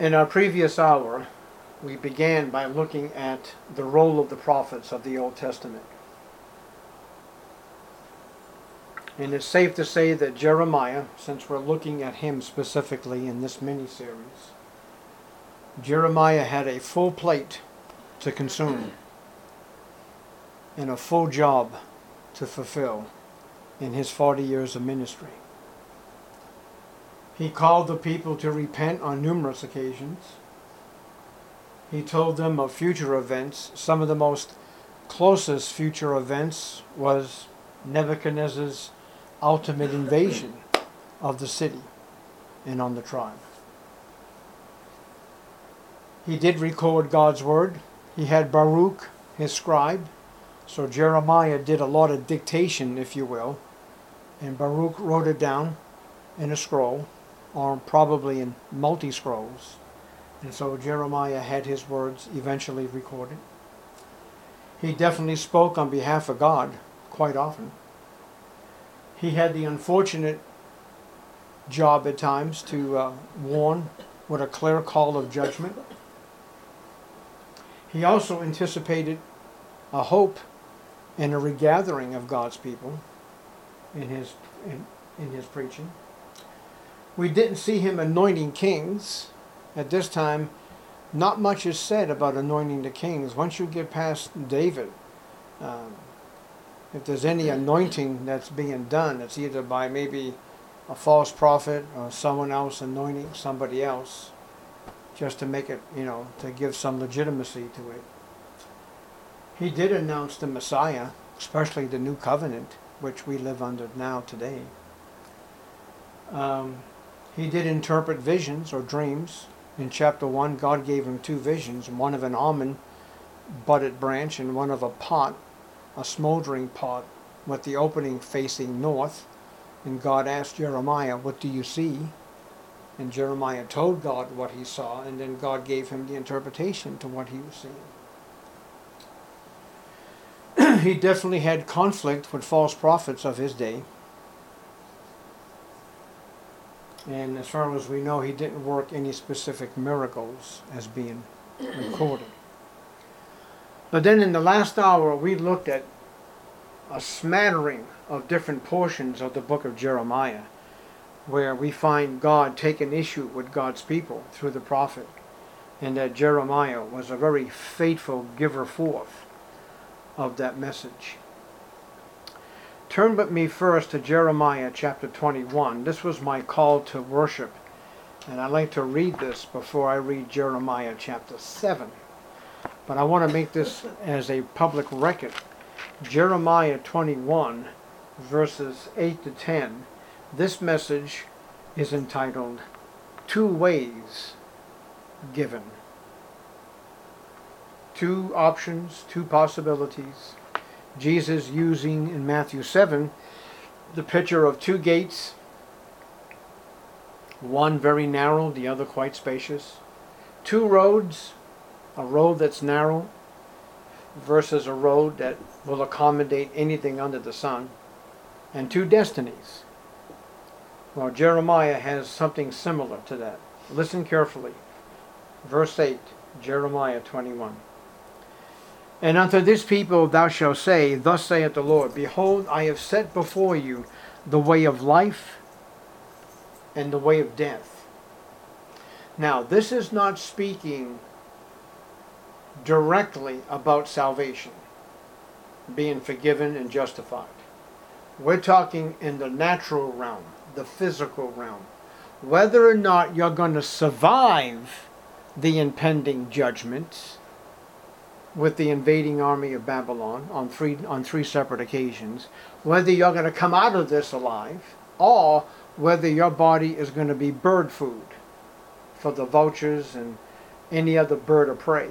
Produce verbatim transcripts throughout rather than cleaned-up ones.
In our previous hour, we began by looking at the role of the prophets of the Old Testament. And it's safe to say that Jeremiah, since we're looking at him specifically in this mini-series, Jeremiah had a full plate to consume and a full job to fulfill in his forty years of ministry. He called the people to repent on numerous occasions. He told them of future events. Some of the most closest future events was Nebuchadnezzar's ultimate invasion of the city and on the tribe. He did record God's word. He had Baruch, his scribe. So Jeremiah did a lot of dictation, if you will, and Baruch wrote it down in a scroll, or probably in multi-scrolls. And so Jeremiah had his words eventually recorded. He definitely spoke on behalf of God quite often. He had the unfortunate job at times to uh, warn with a clear call of judgment. He also anticipated a hope and a regathering of God's people in his in, in his preaching. We didn't see him anointing kings. At this time, not much is said about anointing the kings. Once you get past David, um, if there's any anointing that's being done, it's either by maybe a false prophet or someone else anointing somebody else, just to make it, you know, to give some legitimacy to it. He did announce the Messiah, especially the new covenant, which we live under now today. Um, he did interpret visions or dreams. In chapter one, God gave him two visions, one of an almond budded branch and one of a pot, a smoldering pot with the opening facing north. And God asked Jeremiah, "What do you see?" And Jeremiah told God what he saw, and then God gave him the interpretation to what he was seeing. He definitely had conflict with false prophets of his day. And as far as we know, he didn't work any specific miracles as being recorded. But then in the last hour, we looked at a smattering of different portions of the book of Jeremiah, where we find God taking issue with God's people through the prophet, and that Jeremiah was a very faithful giver forth of that message. Turn with me first to Jeremiah chapter twenty-one. This was my call to worship, and I'd like to read this before I read Jeremiah chapter seven. But I want to make this as a public record. Jeremiah twenty-one, verses eight to ten. This message is entitled, Two Ways Given. Two options, two possibilities. Jesus using in Matthew seven the picture of two gates, one very narrow, the other quite spacious. Two roads, a road that's narrow versus a road that will accommodate anything under the sun, and two destinies. Well, Jeremiah has something similar to that. Listen carefully. Verse eight, Jeremiah twenty-one. And unto this people thou shalt say, Thus saith the Lord, Behold, I have set before you the way of life and the way of death. Now, this is not speaking directly about salvation, being forgiven and justified. We're talking in the natural realm, the physical realm. Whether or not you're going to survive the impending judgments with the invading army of Babylon on three, on three separate occasions, whether you're going to come out of this alive, or whether your body is going to be bird food for the vultures and any other bird of prey.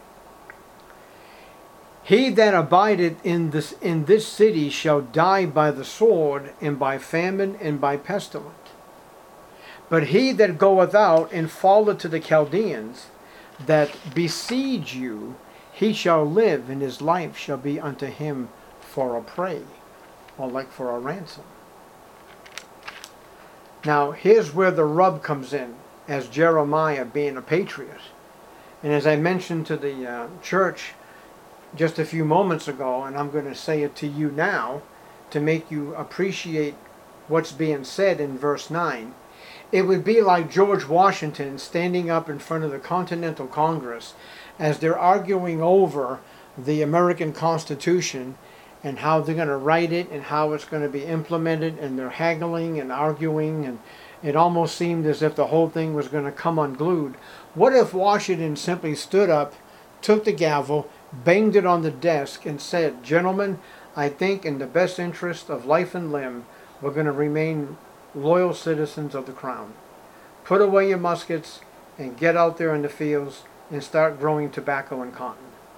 He that abideth in this, in this city shall die by the sword, and by famine, and by pestilence. But he that goeth out and falleth to the Chaldeans that besiege you, he shall live, and his life shall be unto him for a prey, or like for a ransom. Now, here's where the rub comes in. as Jeremiah being a patriot. And as I mentioned to the uh, church just a few moments ago, and I'm going to say it to you now to make you appreciate what's being said in verse nine, it would be like George Washington standing up in front of the Continental Congress as they're arguing over the American Constitution and how they're going to write it and how it's going to be implemented, and they're haggling and arguing, and it almost seemed as if the whole thing was going to come unglued. What if Washington simply stood up, took the gavel, banged it on the desk, and said, "Gentlemen, I think in the best interest of life and limb, we're going to remain loyal citizens of the crown. Put away your muskets and get out there in the fields and start growing tobacco and cotton."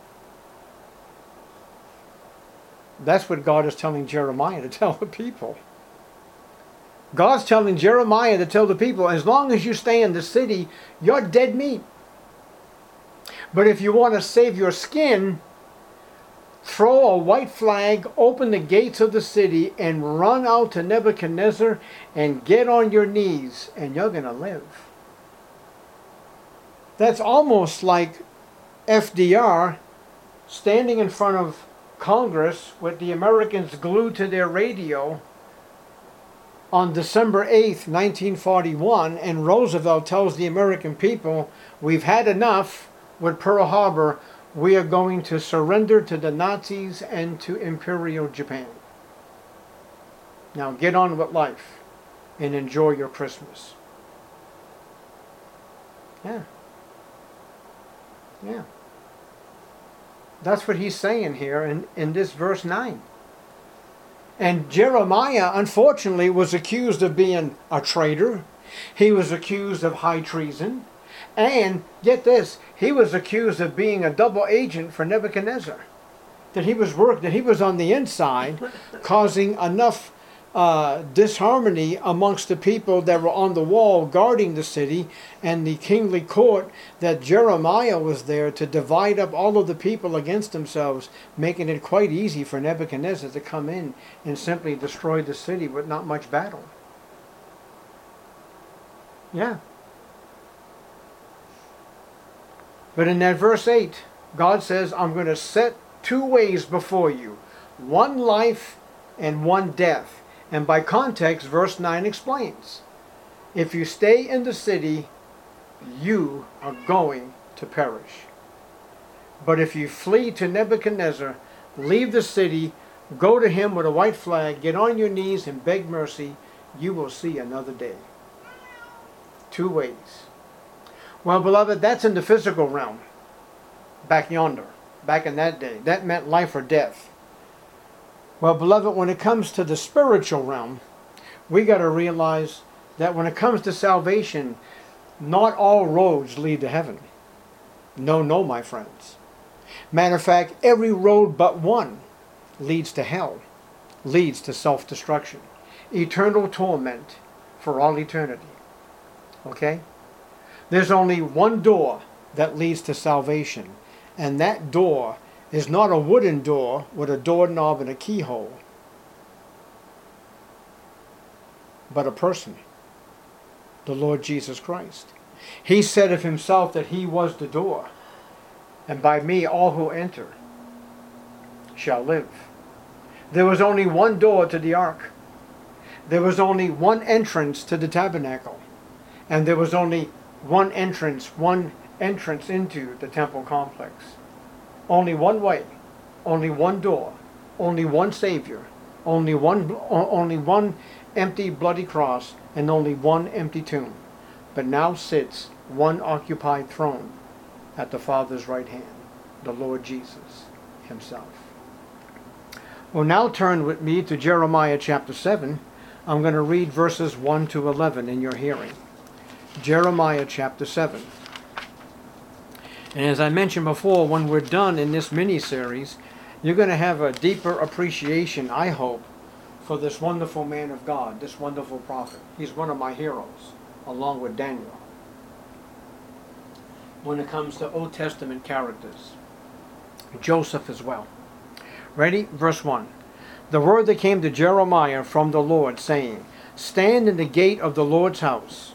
That's what God is telling Jeremiah to tell the people. God's telling Jeremiah to tell the people, as long as you stay in the city, you're dead meat. But if you want to save your skin, throw a white flag, open the gates of the city, and run out to Nebuchadnezzar and get on your knees, and you're going to live. That's almost like F D R standing in front of Congress with the Americans glued to their radio on December eighth, nineteen forty-one, and Roosevelt tells the American people, "We've had enough with Pearl Harbor. We are going to surrender to the Nazis and to Imperial Japan. Now get on with life and enjoy your Christmas." Yeah. Yeah. That's what he's saying here in, in this verse nine. And Jeremiah, unfortunately, was accused of being a traitor. He was accused of high treason. And, get this, he was accused of being a double agent for Nebuchadnezzar. That he was work, that he was on the inside, causing enough uh, disharmony amongst the people that were on the wall guarding the city and the kingly court, that Jeremiah was there to divide up all of the people against themselves, making it quite easy for Nebuchadnezzar to come in and simply destroy the city with not much battle. Yeah. But in that verse eight, God says, "I'm going to set two ways before you, one life and one death." And by context, verse nine explains, if you stay in the city, you are going to perish. But if you flee to Nebuchadnezzar, leave the city, go to him with a white flag, get on your knees and beg mercy, you will see another day. Two ways. Well, beloved, that's in the physical realm, back yonder, back in that day. That meant life or death. Well, beloved, when it comes to the spiritual realm, we got to realize that when it comes to salvation, not all roads lead to heaven. No, no, my friends. Matter of fact, every road but one leads to hell, leads to self-destruction, eternal torment for all eternity. Okay? There's only one door that leads to salvation, and that door is not a wooden door with a doorknob and a keyhole, but a person, the Lord Jesus Christ. He said of himself that he was the door, and by me all who enter shall live. There was only one door to the ark. There was only one entrance to the tabernacle, and there was only one entrance, one entrance into the temple complex. Only one way, only one door, only one Savior, only one, only one empty bloody cross, and only one empty tomb. But now sits one occupied throne at the Father's right hand, the Lord Jesus himself. Well, now turn with me to Jeremiah chapter seven. I'm going to read verses one to eleven in your hearing. Jeremiah chapter seven. And as I mentioned before, when we're done in this mini-series, you're going to have a deeper appreciation, I hope, for this wonderful man of God, this wonderful prophet. He's one of my heroes, along with Daniel, when it comes to Old Testament characters. Joseph as well. Ready? Verse one. The word that came to Jeremiah from the Lord, saying, Stand in the gate of the Lord's house,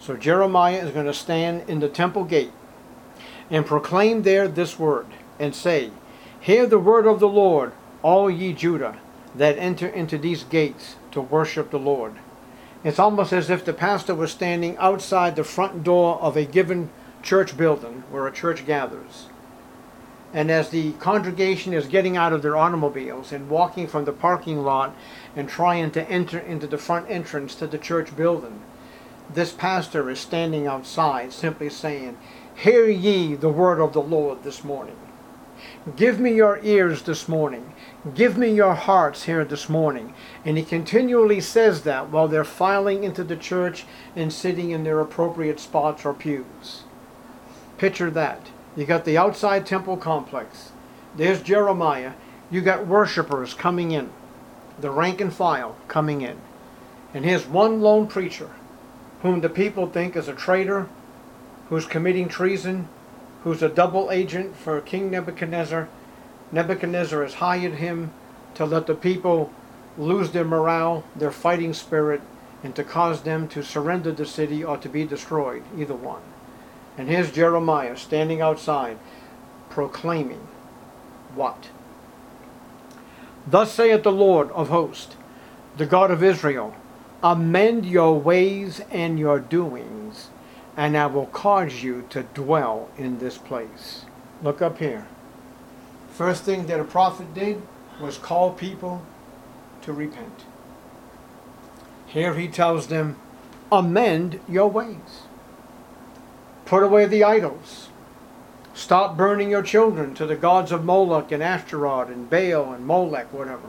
So Jeremiah is going to stand in the temple gate and proclaim there this word and say, hear the word of the Lord, all ye Judah, that enter into these gates to worship the Lord. It's almost as if the pastor was standing outside the front door of a given church building where a church gathers. And as the congregation is getting out of their automobiles and walking from the parking lot and trying to enter into the front entrance to the church building, this pastor is standing outside simply saying, hear ye the word of the Lord this morning. Give me your ears this morning. Give me your hearts here this morning. And he continually says that while they're filing into the church and sitting in their appropriate spots or pews. Picture that. You got the outside temple complex. There's Jeremiah. You got worshipers coming in. The rank and file coming in. And here's one lone preacher whom the people think is a traitor, who's committing treason, who's a double agent for King Nebuchadnezzar. Nebuchadnezzar has hired him to let the people lose their morale, their fighting spirit, and to cause them to surrender the city or to be destroyed, either one. And here's Jeremiah standing outside proclaiming what? Thus saith the Lord of hosts, the God of Israel, amend your ways and your doings, and I will cause you to dwell in this place. Look up here. First thing that a prophet did was call people to repent. Here he tells them, amend your ways. Put away the idols. Stop burning your children to the gods of Moloch and Ashtaroth and Baal and Molech, whatever.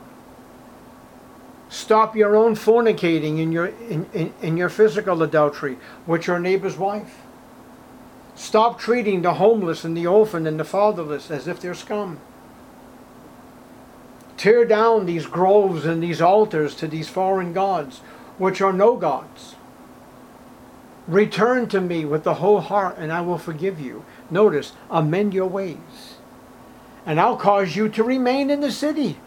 Stop your own fornicating in your, in, in, in your physical adultery with your neighbor's wife. Stop treating the homeless and the orphan and the fatherless as if they're scum. Tear down these groves and these altars to these foreign gods, which are no gods. Return to me with the whole heart, and I will forgive you. Notice, amend your ways, and I'll cause you to remain in the city.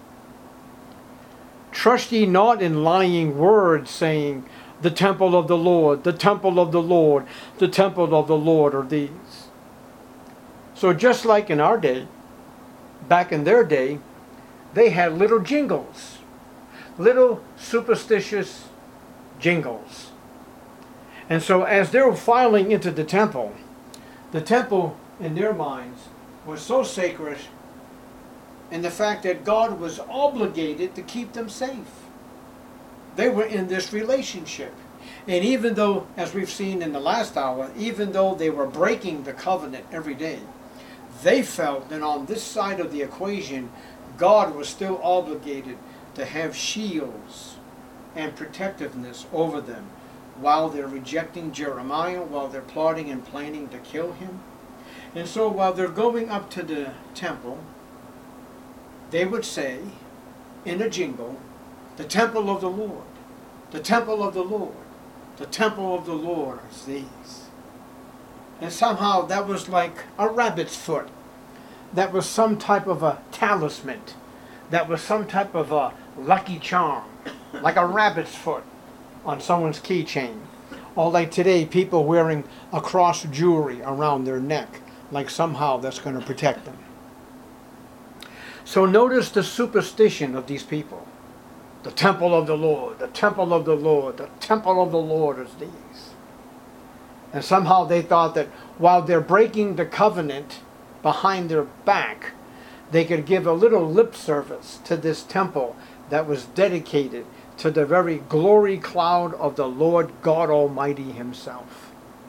Trust ye not in lying words, saying, the temple of the Lord, the temple of the Lord, the temple of the Lord are these. So just like in our day, back in their day, they had little jingles, little superstitious jingles. And so as they were filing into the temple, the temple in their minds was so sacred, and the fact that God was obligated to keep them safe. They were in this relationship. And even though, as we've seen in the last hour, even though they were breaking the covenant every day, they felt that on this side of the equation, God was still obligated to have shields and protectiveness over them while they're rejecting Jeremiah, while they're plotting and planning to kill him. And so while they're going up to the temple, they would say, in a jingle, the temple of the Lord, the temple of the Lord, the temple of the Lord is these. And somehow that was like a rabbit's foot. That was some type of a talisman. That was some type of a lucky charm, like a rabbit's foot on someone's keychain. Or like today, people wearing a cross jewelry around their neck, like somehow that's going to protect them. So notice the superstition of these people. The temple of the Lord, the temple of the Lord, the temple of the Lord is these. And somehow they thought that while they're breaking the covenant behind their back, they could give a little lip service to this temple that was dedicated to the very glory cloud of the Lord God Almighty himself.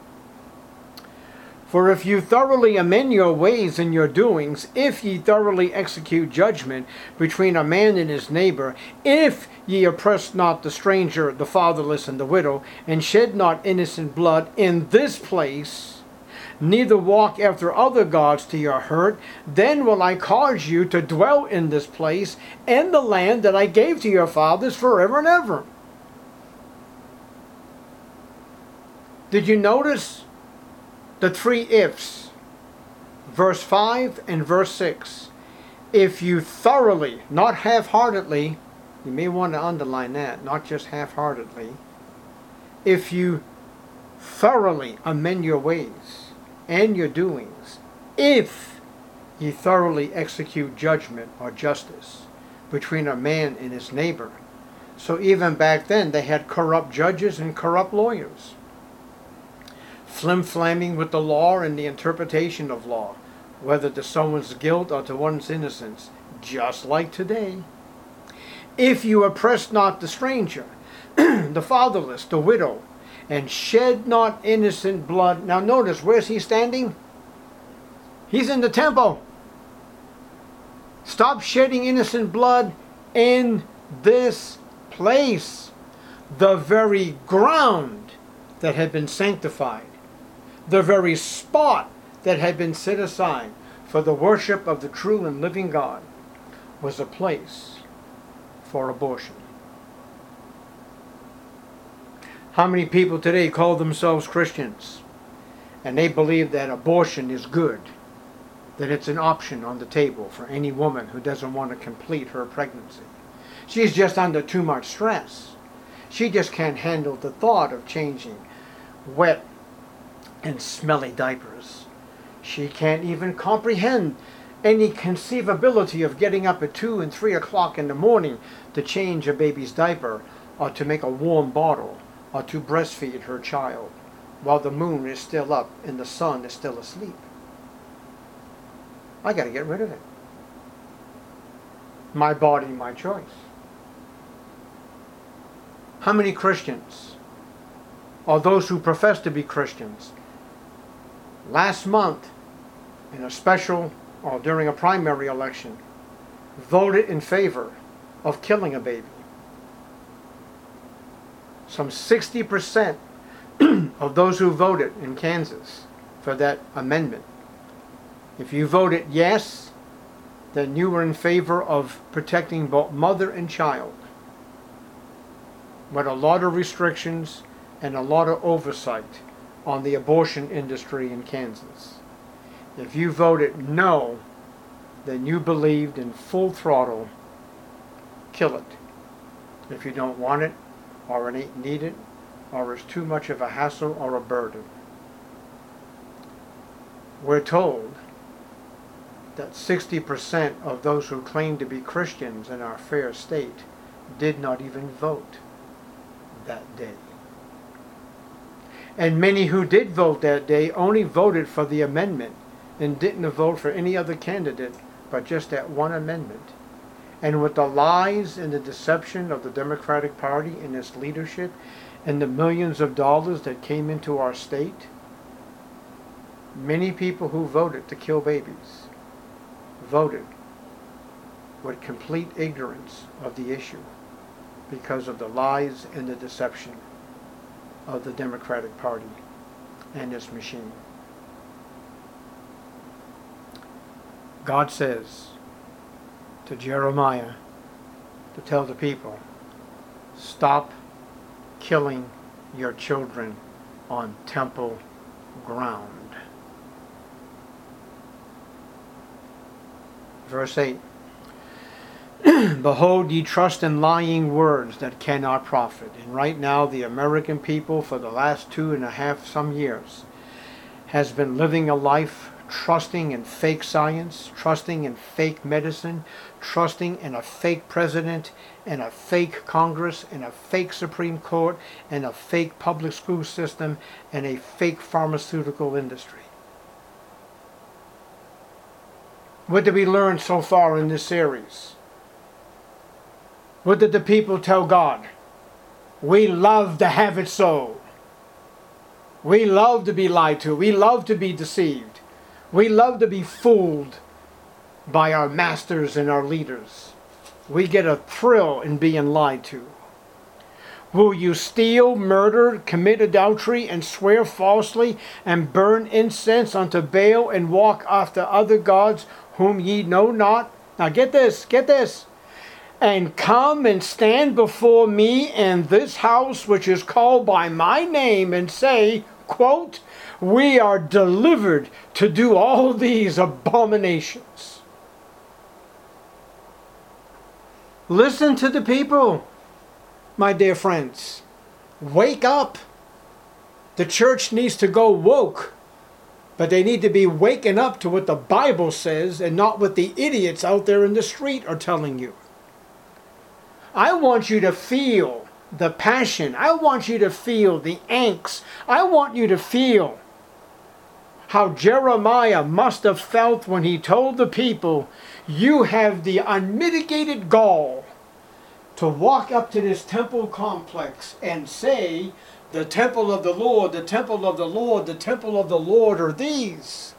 For if you thoroughly amend your ways and your doings, if ye thoroughly execute judgment between a man and his neighbor, if ye oppress not the stranger, the fatherless, and the widow, and shed not innocent blood in this place, neither walk after other gods to your hurt, then will I cause you to dwell in this place, and the land that I gave to your fathers forever and ever. Did you notice the three ifs? Verse five and verse six. If you thoroughly, not half-heartedly, you may want to underline that, not just half-heartedly. If you thoroughly amend your ways and your doings, if ye thoroughly execute judgment or justice between a man and his neighbor. So even back then they had corrupt judges and corrupt lawyers, flim-flamming with the law and the interpretation of law, whether to someone's guilt or to one's innocence, just like today. If you oppress not the stranger, the fatherless, the widow, and shed not innocent blood. Now notice, where's he standing? He's in the temple. Stop shedding innocent blood in this place, the very ground that had been sanctified, the very spot that had been set aside for the worship of the true and living God, was a place for abortion. How many people today call themselves Christians and they believe that abortion is good, that it's an option on the table for any woman who doesn't want to complete her pregnancy? She's just under too much stress. She just can't handle the thought of changing wet and smelly diapers. She can't even comprehend any conceivability of getting up at two and three o'clock in the morning to change a baby's diaper, or to make a warm bottle, or to breastfeed her child while the moon is still up and the sun is still asleep. I got to get rid of it. My body, my choice. How many Christians, or those who profess to be Christians, last month in a special or during a primary election voted in favor of killing a baby? Some sixty percent of those who voted in Kansas for that amendment, if you voted yes, then you were in favor of protecting both mother and child, with a lot of restrictions and a lot of oversight on the abortion industry in Kansas. If you voted no, then you believed in full throttle, kill it. If you don't want it, or it ain't needed, or it's too much of a hassle or a burden. We're told that sixty percent of those who claim to be Christians in our fair state did not even vote that day. And many who did vote that day only voted for the amendment and didn't vote for any other candidate but just that one amendment. And with the lies and the deception of the Democratic Party and its leadership and the millions of dollars that came into our state, many people who voted to kill babies voted with complete ignorance of the issue because of the lies and the deception of the Democratic Party and its machine. God says to Jeremiah to tell the people, stop killing your children on temple ground. Verse eight. Behold, ye trust in lying words that cannot profit. And right now the American people for the last two and a half some years has been living a life trusting in fake science, trusting in fake medicine, trusting in a fake president, and a fake Congress, and a fake Supreme Court, and a fake public school system, and a fake pharmaceutical industry. What did we learn so far in this series? What did the people tell God? We love to have it so. We love to be lied to. We love to be deceived. We love to be fooled by our masters and our leaders. We get a thrill in being lied to. Will you steal, murder, commit adultery, and swear falsely, and burn incense unto Baal, and walk after other gods whom ye know not? Now get this, get this. And come and stand before me in this house which is called by my name, and say, quote, we are delivered to do all these abominations. Listen to the people, my dear friends. Wake up. The church needs to go woke. But they need to be waking up to what the Bible says and not what the idiots out there in the street are telling you. I want you to feel the passion. I want you to feel the angst. I want you to feel how Jeremiah must have felt when he told the people, you have the unmitigated gall to walk up to this temple complex and say, the temple of the Lord, the temple of the Lord, the temple of the Lord are these.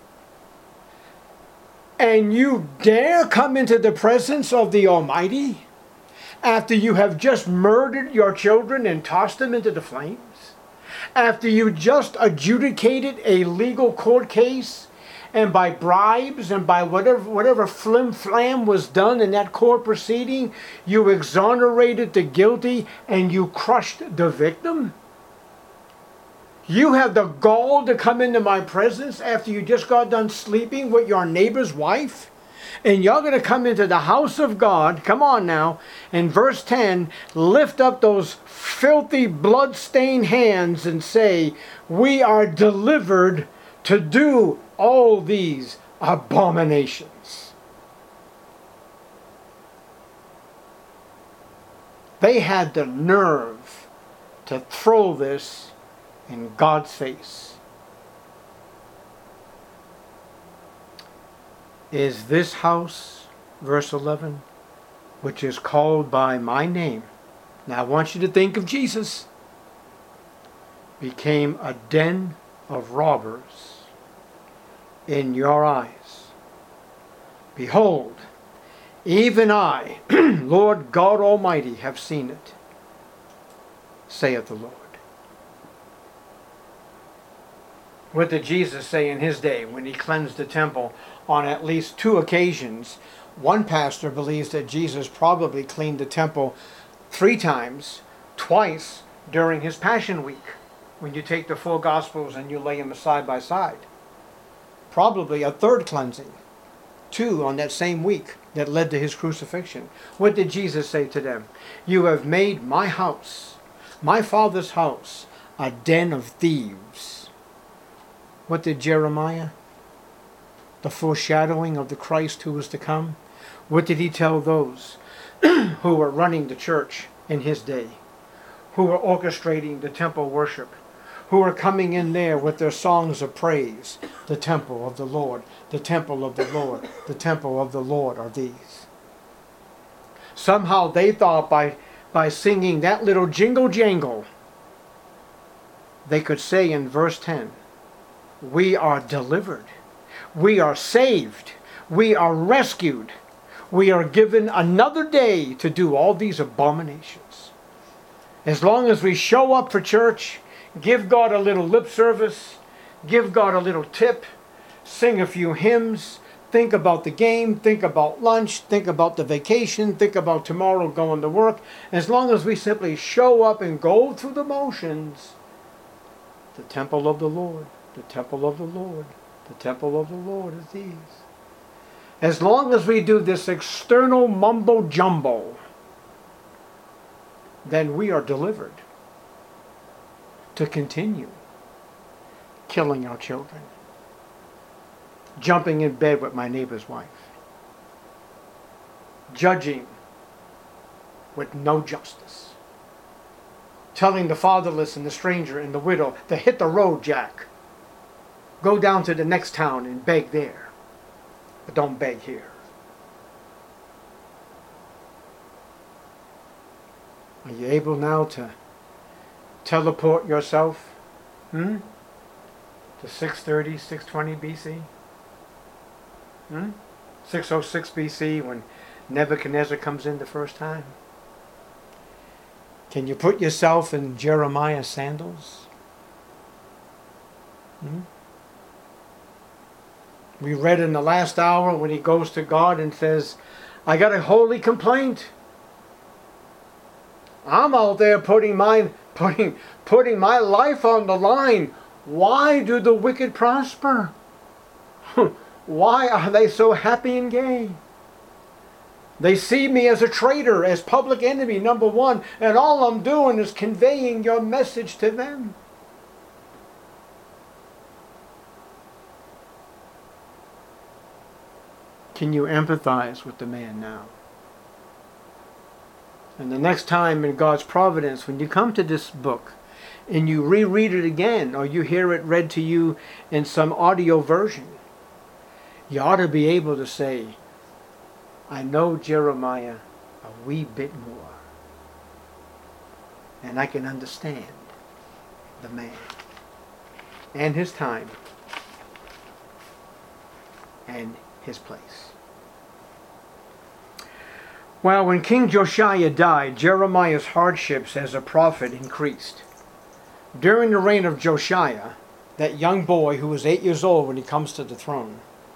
And you dare come into the presence of the Almighty after you have just murdered your children and tossed them into the flames? After you just adjudicated a legal court case, and by bribes and by whatever whatever flim-flam was done in that court proceeding, you exonerated the guilty and you crushed the victim? You have the gall to come into my presence after you just got done sleeping with your neighbor's wife? And you're going to come into the house of God, come on now, in verse ten, lift up those filthy blood-stained hands and say, we are delivered to do all these abominations. They had the nerve to throw this in God's face. Is this house, verse eleven, which is called by my name, now I want you to think of Jesus, became a den of robbers in your eyes. Behold, even I, Lord God Almighty, have seen it, saith the Lord. What did Jesus say in his day when he cleansed the temple on at least two occasions? One pastor believes that Jesus probably cleaned the temple three times, twice during his Passion Week, when you take the four Gospels and you lay them side by side. Probably a third cleansing, two on that same week that led to his crucifixion. What did Jesus say to them? You have made my house, my Father's house, a den of thieves. What did Jeremiah, the foreshadowing of the Christ who was to come, what did he tell those who were running the church in his day, who were orchestrating the temple worship, who were coming in there with their songs of praise? The temple of the Lord, the temple of the Lord, the temple of the Lord are these. Somehow they thought by, by singing that little jingle jangle, they could say in verse ten, we are delivered, we are saved, we are rescued, we are given another day to do all these abominations. As long as we show up for church, give God a little lip service, give God a little tip, sing a few hymns, think about the game, think about lunch, think about the vacation, think about tomorrow going to work. As long as we simply show up and go through the motions, the temple of the Lord, the temple of the Lord, the temple of the Lord is these. As long as we do this external mumbo jumbo, then we are delivered to continue killing our children, jumping in bed with my neighbor's wife, judging with no justice, telling the fatherless and the stranger and the widow to hit the road, Jack. Go down to the next town and beg there, but don't beg here. Are you able now to teleport yourself hmm, to six thirty, six twenty B C? Hmm? six oh six B C when Nebuchadnezzar comes in the first time? Can you put yourself in Jeremiah's sandals? Hmm? We read in the last hour when he goes to God and says, I got a holy complaint. I'm out there putting my, putting, putting my life on the line. Why do the wicked prosper? Why are they so happy and gay? They see me as a traitor, as public enemy number one, and all I'm doing is conveying your message to them. can you empathize with the man now? And the next time in God's providence, when you come to this book and you reread it again, or you hear it read to you in some audio version, you ought to be able to say, I know Jeremiah a wee bit more, and I can understand the man and his time and his place. Well, when King Josiah died, Jeremiah's hardships as a prophet increased. During the reign of Josiah, that young boy who was eight years old when he comes to the throne,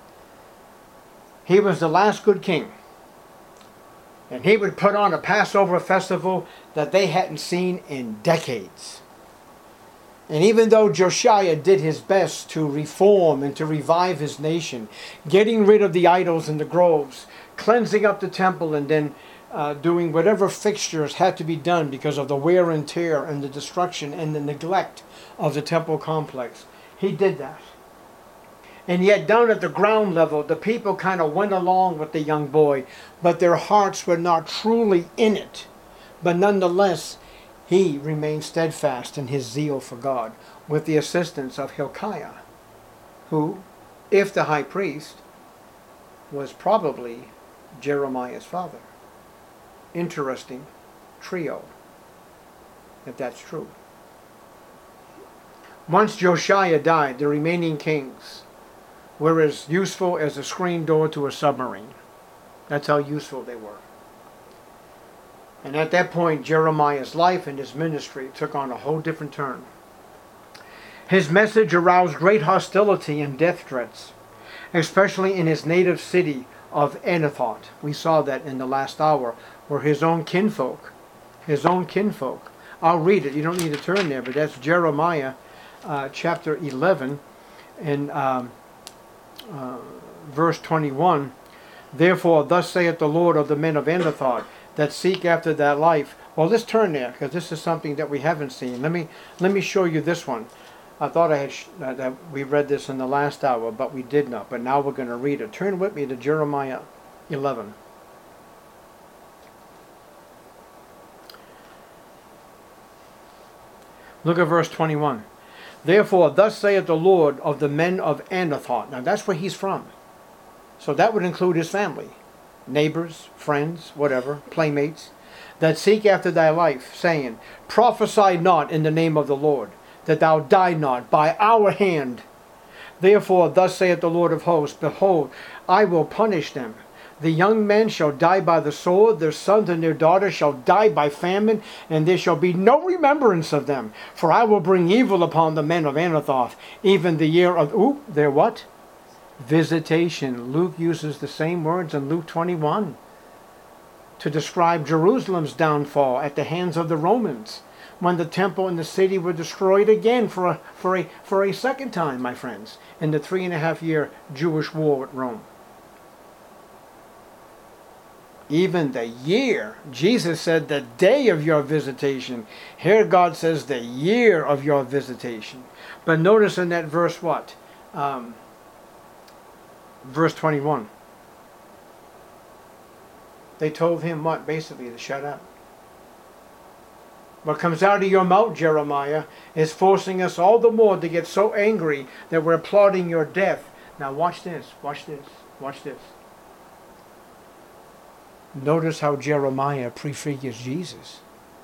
he was the last good king. And he would put on a Passover festival that they hadn't seen in decades. And even though Josiah did his best to reform and to revive his nation, getting rid of the idols and the groves, cleansing up the temple, and then uh, doing whatever fixtures had to be done because of the wear and tear and the destruction and the neglect of the temple complex, he did that. And yet down at the ground level, the people kind of went along with the young boy, but their hearts were not truly in it. But nonetheless, he remained steadfast in his zeal for God with the assistance of Hilkiah, who, if the high priest, was probably Jeremiah's father. Interesting trio, if that's true. Once Josiah died, the remaining kings were as useful as a screen door to a submarine. That's how useful they were. And at that point, Jeremiah's life and his ministry took on a whole different turn. His message aroused great hostility and death threats, especially in his native city of Anathoth. We saw that in the last hour, where his own kinfolk, his own kinfolk, I'll read it, you don't need to turn there, but that's Jeremiah uh, chapter eleven and um, uh, verse twenty-one. Therefore, thus saith the Lord of the men of Anathoth, that seek after that life. Well, let's turn there, because this is something that we haven't seen. Let me let me show you this one. I thought I had sh uh, that we read this in the last hour, but we did not. But now we're going to read it. Turn with me to Jeremiah eleven. Look at verse twenty-one. Therefore, thus saith the Lord of the men of Anathoth. Now that's where he's from. So that would include his family, neighbors, friends, whatever, playmates, that seek after thy life, saying, prophesy not in the name of the Lord, that thou die not by our hand. Therefore, thus saith the Lord of hosts, behold, I will punish them. The young men shall die by the sword, their sons and their daughters shall die by famine, and there shall be no remembrance of them. For I will bring evil upon the men of Anathoth, even the year of, ooh, their what? Visitation. Luke uses the same words in Luke twenty-one to describe Jerusalem's downfall at the hands of the Romans, when the temple and the city were destroyed again for a, for a, for a second time, my friends, in the three and a half year Jewish war with Rome. Even the year, Jesus said the day of your visitation. Here God says the year of your visitation. But notice in that verse what? Um, verse twenty-one. They told him what? Basically to shut up. What comes out of your mouth, Jeremiah, is forcing us all the more to get so angry that we're applauding your death. Now watch this, watch this, watch this. Notice how Jeremiah prefigures Jesus.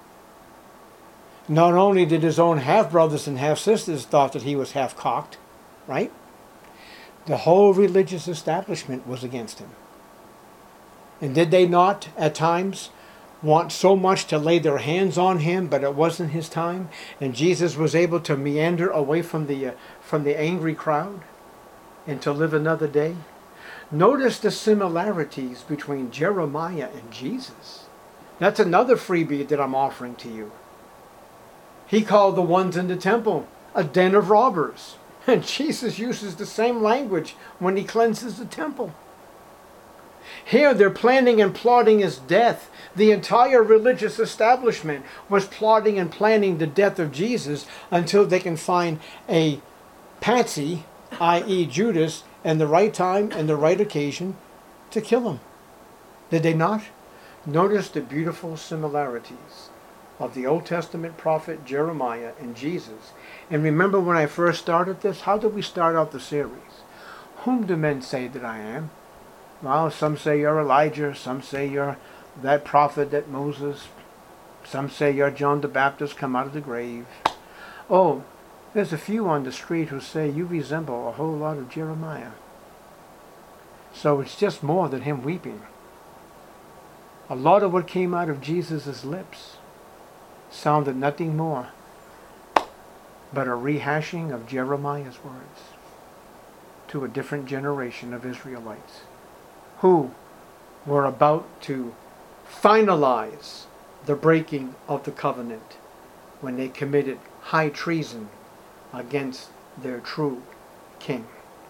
Not only did his own half-brothers and half-sisters thought that he was half-cocked, right? The whole religious establishment was against him. And did they not, at times, want so much to lay their hands on him, but it wasn't his time, and Jesus was able to meander away from the, uh, from the angry crowd and to live another day? Notice the similarities between Jeremiah and Jesus. That's another freebie that I'm offering to you. He called the ones in the temple a den of robbers. And Jesus uses the same language when he cleanses the temple. Here they're planning and plotting his death. The entire religious establishment was plotting and planning the death of Jesus until they can find a patsy, that is. Judas, and the right time and the right occasion to kill him. Did they not? Notice the beautiful similarities of the Old Testament prophet Jeremiah and Jesus. And remember when I first started this, how did we start out the series? Whom do men say that I am? Well, some say you're Elijah, some say you're that prophet that Moses, some say you're John the Baptist come out of the grave. Oh, there's a few on the street who say you resemble a whole lot of Jeremiah. So it's just more than him weeping. A lot of what came out of Jesus' lips sounded nothing more but a rehashing of Jeremiah's words to a different generation of Israelites who were about to finalize the breaking of the covenant when they committed high treason against their true king.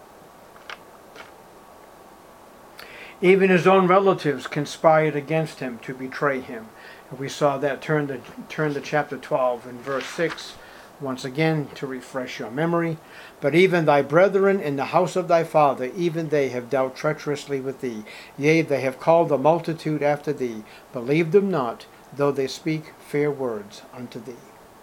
Even his own relatives conspired against him to betray him. And we saw that. Turn to, turn to chapter twelve and verse six, once again to refresh your memory. But even thy brethren in the house of thy father, even they have dealt treacherously with thee. Yea, they have called the multitude after thee. Believe them not, though they speak fair words unto thee.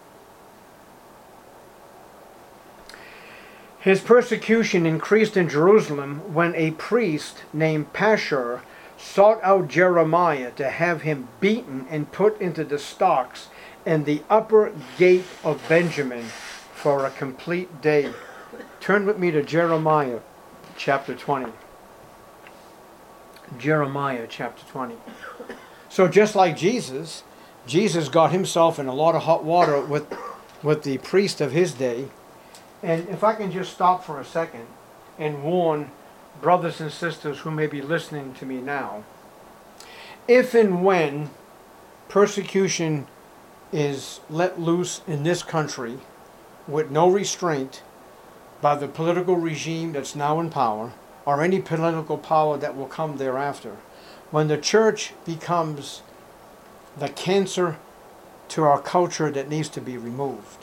His persecution increased in Jerusalem when a priest named Pashur sought out Jeremiah to have him beaten and put into the stocks in the upper gate of Benjamin for a complete day. Turn with me to Jeremiah chapter twenty. Jeremiah chapter twenty. So just like Jesus, Jesus got himself in a lot of hot water with, with the priest of his day. And if I can just stop for a second and warn brothers and sisters who may be listening to me now, if and when persecution is let loose in this country with no restraint by the political regime that's now in power, or any political power that will come thereafter, when the church becomes the cancer to our culture that needs to be removed,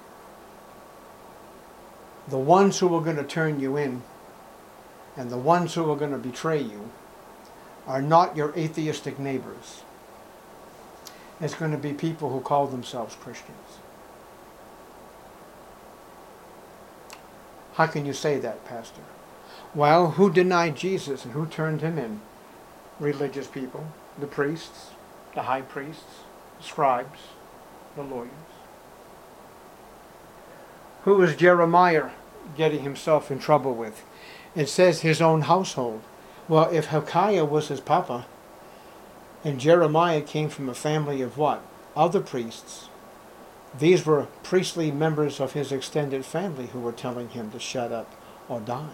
the ones who are going to turn you in and the ones who are going to betray you are not your atheistic neighbors. It's going to be people who call themselves Christians. How can you say that, Pastor? Well, who denied Jesus and who turned him in? Religious people, the priests, the high priests, the scribes, the lawyers. Who was Jeremiah getting himself in trouble with? It says his own household. Well, if Hilkiah was his papa, and Jeremiah came from a family of what? Other priests. These were priestly members of his extended family who were telling him to shut up or die.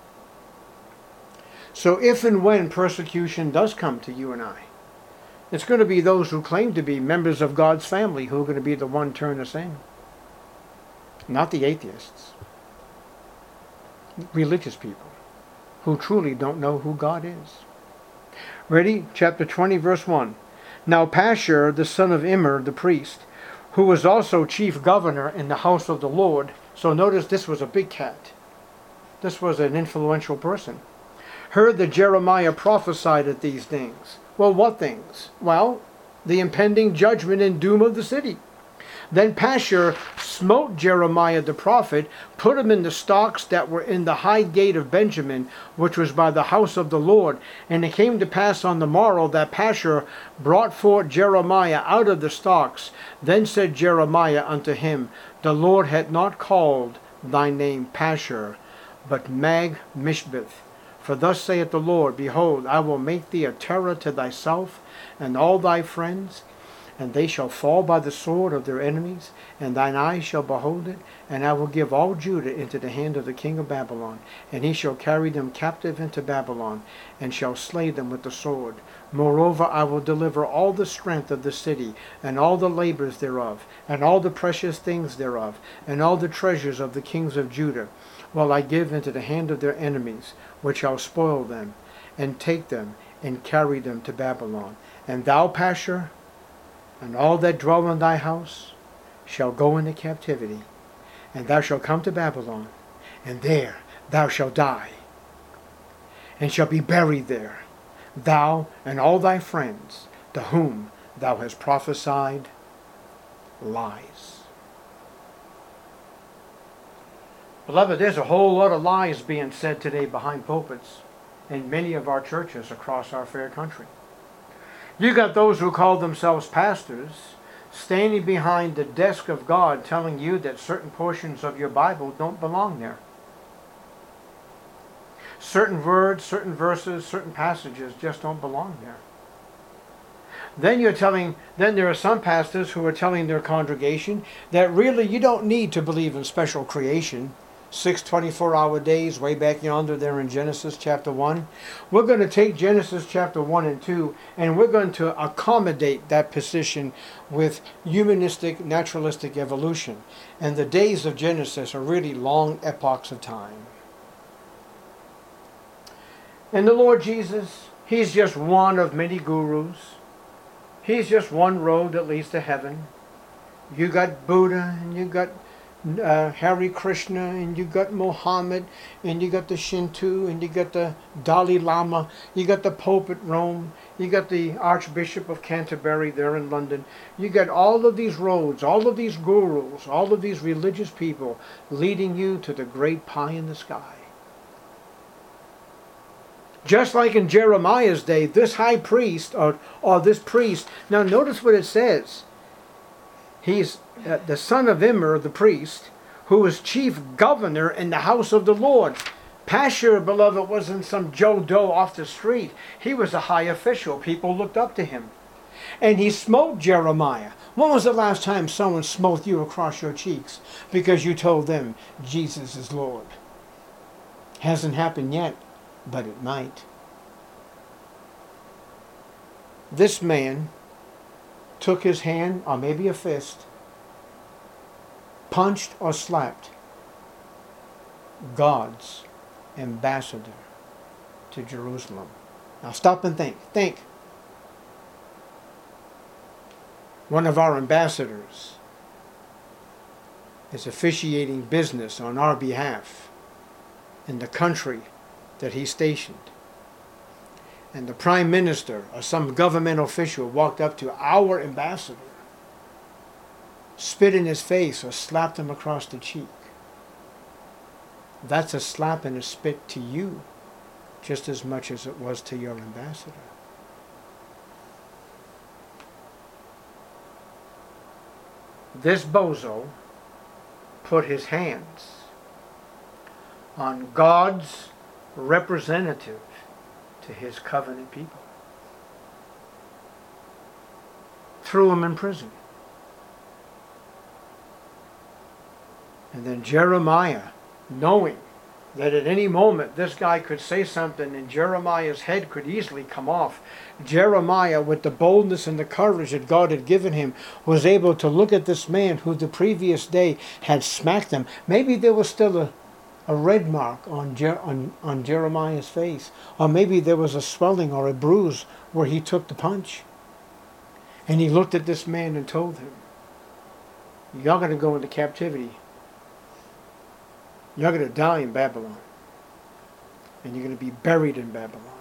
So if and when persecution does come to you and I, it's going to be those who claim to be members of God's family who are going to be the one turn us in. Not the atheists. Religious people who truly don't know who God is. Ready? Chapter twenty, verse one. Now Pashur, the son of Immer, the priest, who was also chief governor in the house of the Lord. So notice this was a big cat. This was an influential person. Heard that Jeremiah prophesied at these things. Well, what things? Well, the impending judgment and doom of the city. Then Pashur smote Jeremiah the prophet, put him in the stocks that were in the high gate of Benjamin, which was by the house of the Lord. And it came to pass on the morrow that Pashur brought forth Jeremiah out of the stocks. Then said Jeremiah unto him, The Lord had not called thy name Pashur, but Mag-Mishbeth. For thus saith the Lord, Behold, I will make thee a terror to thyself and all thy friends, and they shall fall by the sword of their enemies, and thine eyes shall behold it. And I will give all Judah into the hand of the king of Babylon, and he shall carry them captive into Babylon, and shall slay them with the sword. Moreover, I will deliver all the strength of the city, and all the labors thereof, and all the precious things thereof, and all the treasures of the kings of Judah, will I give into the hand of their enemies, which shall spoil them, and take them, and carry them to Babylon. And thou, Pashur, and all that dwell in thy house shall go into captivity, and thou shalt come to Babylon, and there thou shalt die, and shalt be buried there. thou and all thy friends, to whom thou hast prophesied lies. Beloved, there's a whole lot of lies being said today behind pulpits in many of our churches across our fair country. You got those who call themselves pastors standing behind the desk of God telling you that certain portions of your Bible don't belong there. Certain words, certain verses, certain passages just don't belong there. Then you're telling, then there are some pastors who are telling their congregation that really you don't need to believe in special creation. Six twenty-four hour days way back yonder there in Genesis chapter one. We're going to take Genesis chapter one and two and we're going to accommodate that position with humanistic, naturalistic evolution. And the days of Genesis are really long epochs of time. And the Lord Jesus, He's just one of many gurus. He's just one road that leads to heaven. You got Buddha, and you got uh, Hare Krishna, and you got Muhammad, and you got the Shinto, and you got the Dalai Lama, you got the Pope at Rome, you got the Archbishop of Canterbury there in London. You got all of these roads, all of these gurus, all of these religious people leading you to the great pie in the sky. Just like in Jeremiah's day, this high priest, or, or this priest, now notice what it says. He's uh, the son of Immer, the priest, who was chief governor in the house of the Lord. Pashur, beloved, wasn't some Joe Doe off the street. He was a high official. People looked up to him. And he smote Jeremiah. When was the last time someone smote you across your cheeks because you told them Jesus is Lord? Hasn't happened yet, but it might. This man took his hand, or maybe a fist, punched or slapped God's ambassador to Jerusalem. Now stop and think. Think. One of our ambassadors is officiating business on our behalf in the country that he's stationed. And the prime minister or some government official walked up to our ambassador, spit in his face or slapped him across the cheek. That's a slap and a spit to you just as much as it was to your ambassador. This bozo put his hands on God's representative to his covenant people. Threw him in prison. And then Jeremiah, knowing that at any moment this guy could say something and Jeremiah's head could easily come off, Jeremiah, with the boldness and the courage that God had given him, was able to look at this man who the previous day had smacked him. Maybe there was still a a red mark on, Jer on, on Jeremiah's face. Or maybe there was a swelling or a bruise where he took the punch. And he looked at this man and told him, you're going to go into captivity. You're going to die in Babylon. And you're going to be buried in Babylon.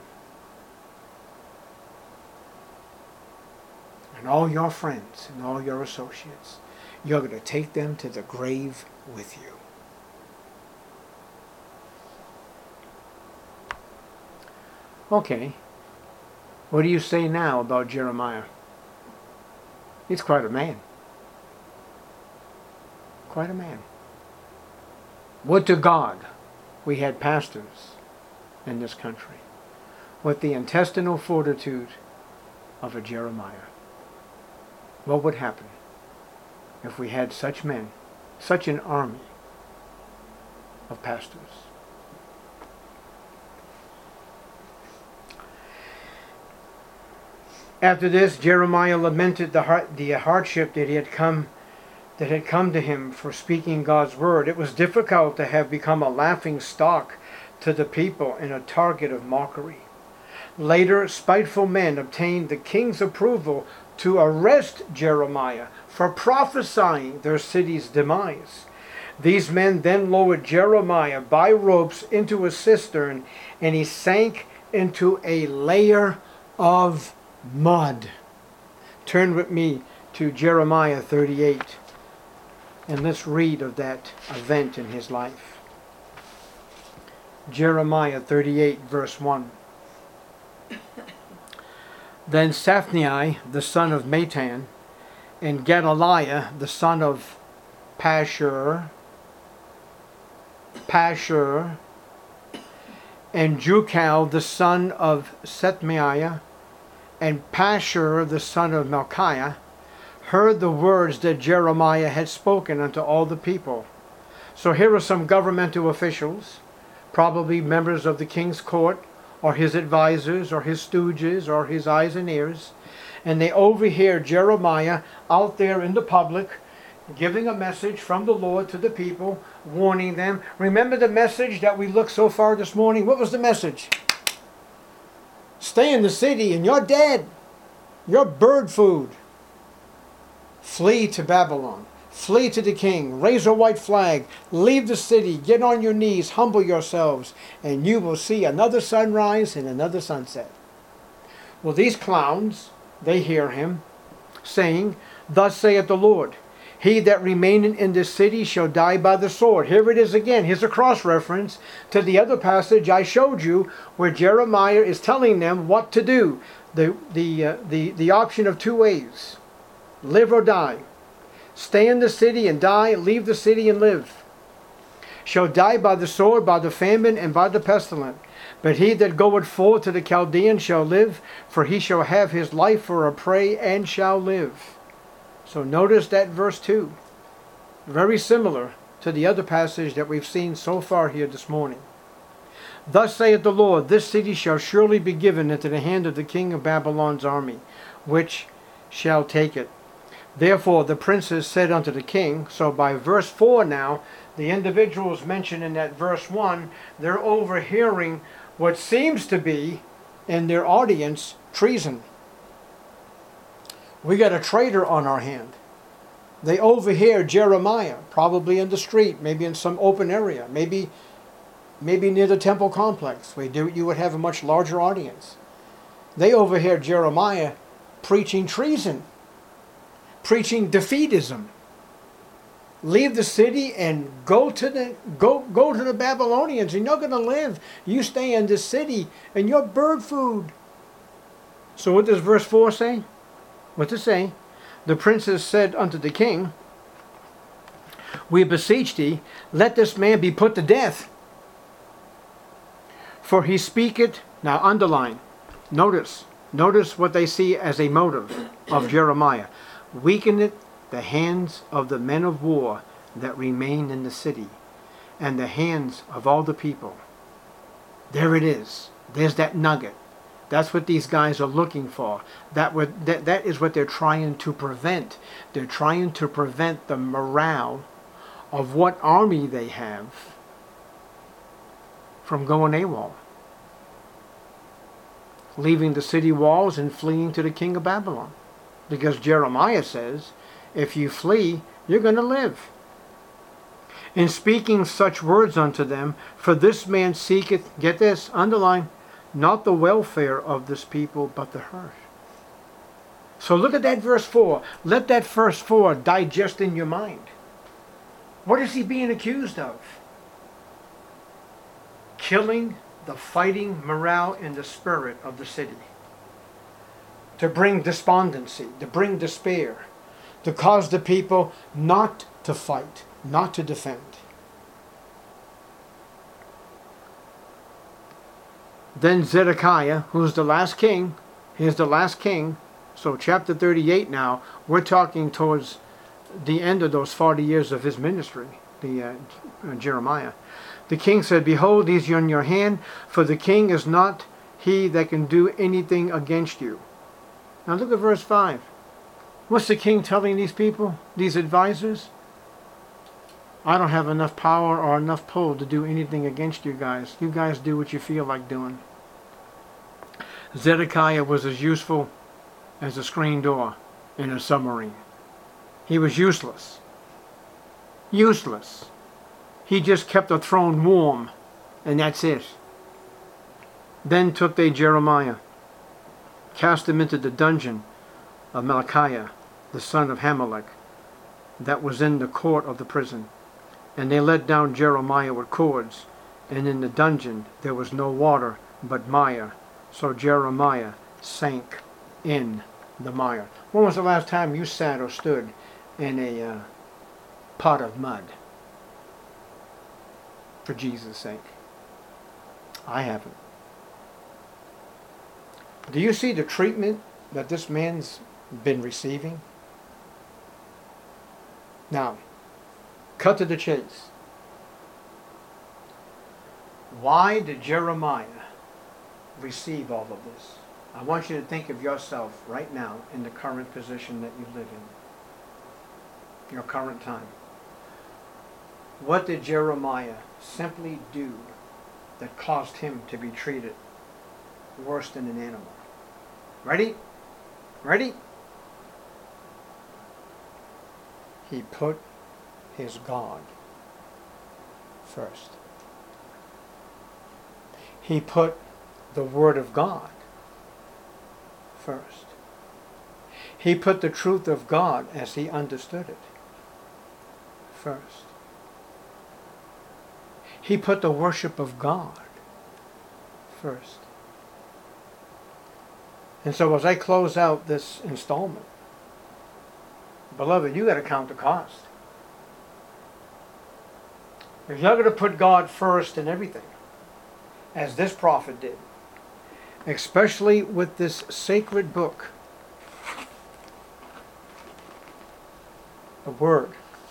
And all your friends and all your associates, you're going to take them to the grave with you. Okay, what do you say now about Jeremiah? He's quite a man. Quite a man. Would to God we had pastors in this country with the intestinal fortitude of a Jeremiah. What would happen if we had such men, such an army of pastors? After this, Jeremiah lamented the, hard, the hardship that he had come, that had come to him for speaking God's word. It was difficult to have become a laughing stock to the people and a target of mockery. Later, spiteful men obtained the king's approval to arrest Jeremiah for prophesying their city's demise. These men then lowered Jeremiah by ropes into a cistern, and he sank into a layer of mud. Turn with me to Jeremiah thirty-eight, and let's read of that event in his life. Jeremiah thirty-eight, verse one. Then Saphnai, the son of Matan, and Gedaliah, the son of Pashur, Pashur, and Jucal, the son of Sethmiah, and Pashur, the son of Malchiah, heard the words that Jeremiah had spoken unto all the people. So here are some governmental officials, probably members of the king's court, or his advisors, or his stooges, or his eyes and ears, and they overhear Jeremiah out there in the public, giving a message from the Lord to the people, warning them. Remember the message that we looked so far this morning? What was the message? Stay in the city and you're dead. You're bird food. Flee to Babylon. Flee to the king. Raise a white flag. Leave the city. Get on your knees. Humble yourselves. And you will see another sunrise and another sunset. Well, these clowns, they hear him saying, Thus saith the Lord, He that remaineth in this city shall die by the sword. Here it is again. Here's a cross-reference to the other passage I showed you where Jeremiah is telling them what to do. The, the, uh, the, the option of two ways. Live or die. Stay in the city and die. Leave the city and live. Shall die by the sword, by the famine, and by the pestilence. But he that goeth forth to the Chaldeans shall live, for he shall have his life for a prey, and shall live. So notice that verse two. Very similar to the other passage that we've seen so far here this morning. Thus saith the Lord, This city shall surely be given into the hand of the king of Babylon's army, which shall take it. Therefore the princes said unto the king, so by verse four now, the individuals mentioned in that verse one, they're overhearing what seems to be, in their audience, treason. We got a traitor on our hand. They overhear Jeremiah, probably in the street, maybe in some open area, maybe maybe near the temple complex, where you would have a much larger audience. They overhear Jeremiah preaching treason, preaching defeatism. Leave the city and go to the go go to the Babylonians, and you're going to live. You stay in this city, and you're bird food. So what does verse four say? What to say? The princes said unto the king, We beseech thee, let this man be put to death. For he speaketh, now underline, notice, notice what they see as a motive of Jeremiah. Weakeneth the hands of the men of war that remain in the city, and the hands of all the people. There it is. There's that nugget. That's what these guys are looking for. That, would, that, that is what they're trying to prevent. They're trying to prevent the morale of what army they have from going AWOL. Leaving the city walls and fleeing to the king of Babylon. Because Jeremiah says, if you flee, you're going to live. In speaking such words unto them, for this man seeketh, get this, underline, not the welfare of this people, but the hurt. So look at that verse four. Let that verse four digest in your mind. What is he being accused of? Killing the fighting morale and the spirit of the city. To bring despondency, to bring despair, to cause the people not to fight, not to defend. Then Zedekiah, who's the last king, he's the last king, so chapter thirty-eight now, we're talking towards the end of those forty years of his ministry, the uh, uh, Jeremiah. The king said, Behold, these are in your hand, for the king is not he that can do anything against you. Now look at verse five. What's the king telling these people, these advisors? I don't have enough power or enough pull to do anything against you guys. You guys do what you feel like doing. Zedekiah was as useful as a screen door in a submarine. He was useless. Useless. He just kept the throne warm, and that's it. Then took they Jeremiah, cast him into the dungeon of Malchiah, the son of Hamelech, that was in the court of the prison. And they let down Jeremiah with cords, and in the dungeon there was no water but mire. So Jeremiah sank in the mire. When was the last time you sat or stood in a uh, pot of mud? For Jesus' sake. I haven't. Do you see the treatment that this man's been receiving? Now, cut to the chase. Why did Jeremiah receive all of this? I want you to think of yourself right now in the current position that you live in, your current time. What did Jeremiah simply do that caused him to be treated worse than an animal? Ready? Ready? He put his God first. He put the Word of God first. He put the truth of God as he understood it first. He put the worship of God first. And so as I close out this installment, beloved, you got to count the cost. If you're going to put God first in everything, as this prophet did, especially with this sacred book, the Word,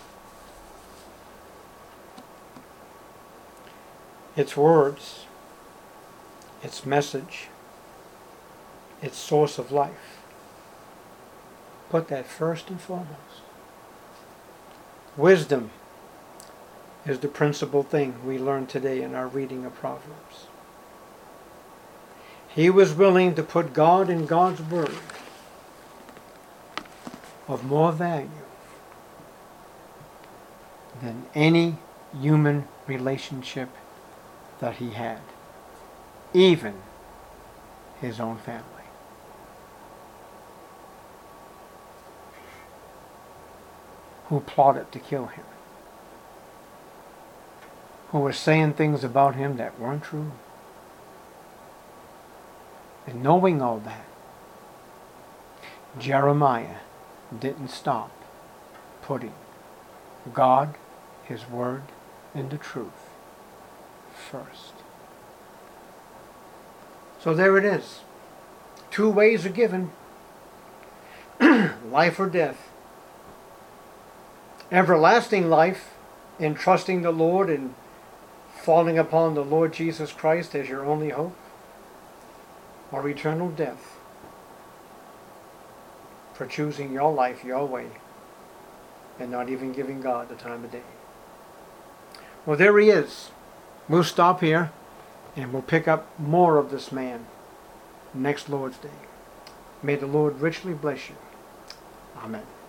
its words, its message, its source of life, put that first and foremost. Wisdom is the principal thing we learned today in our reading of Proverbs. He was willing to put God and God's Word of more value than any human relationship that he had, even his own family. Who plotted to kill him, who were saying things about him that weren't true. And knowing all that, Jeremiah didn't stop putting God, his Word, and the truth first. So there it is. Two ways are given. Life or death. Everlasting life in trusting the Lord and falling upon the Lord Jesus Christ as your only hope. Or eternal death for choosing your life your way and not even giving God the time of day. Well, there he is. We'll stop here and we'll pick up more of this man next Lord's Day. May the Lord richly bless you. Amen.